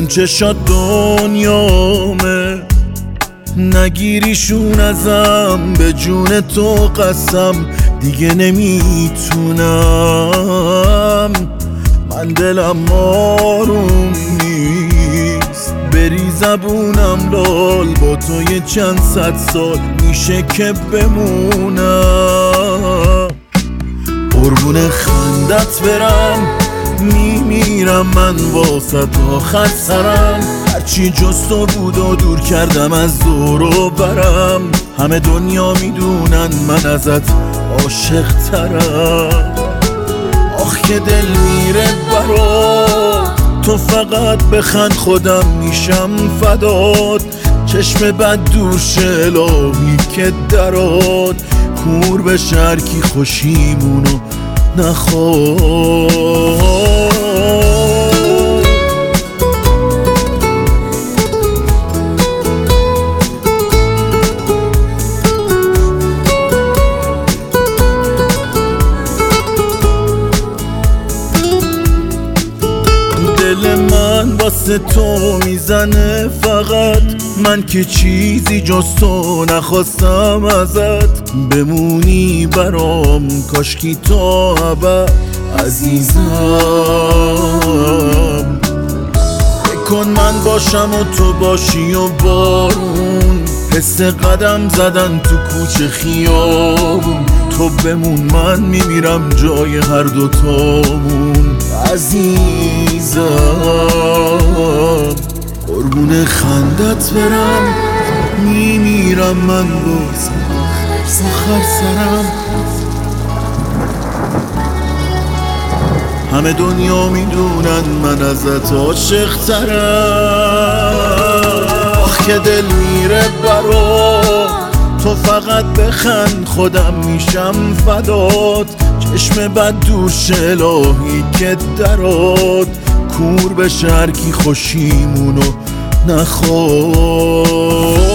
اون چشات دنیامه، نگیریشون ازم، به جون تو قسم دیگه نمیتونم. من دلم آروم نیست، بری زبونم لال، با تو یه چند صد سال میشه که بمونم. قربون خندت برم، میمیرم من واسه آخر سرم. هرچی جز تو بود و دور کردم از دور و برم. همه دنیا میدونن من ازت عاشق ترم. آخ که دل میره برات، تو فقط بخند خودم میشم فدات. چشم بد دور شه الهی که درات، کور به شرکی خوشیمونو نخواد. دل من واسه تو میزنه فقط، من که چیزی جز تو نخواستم ازت. بمونی برام کاشکی تا ابد عزیزم. بکن من باشم و تو باشی و بارون، حس قدم زدن تو کوچه خیابون. تو بمون من میمیرم جای هر دوتامون عزیزم. قربون خندت برم، میمیرم من باز آخر سرم. همه دنیا میدونن من ازت عاشق ترم. آخ که دل میره برات، تو فقط بخند خودم میشم فدات. چشم بد دور شه الهی که درات، کور به شرکی خوشیمونو نخواد.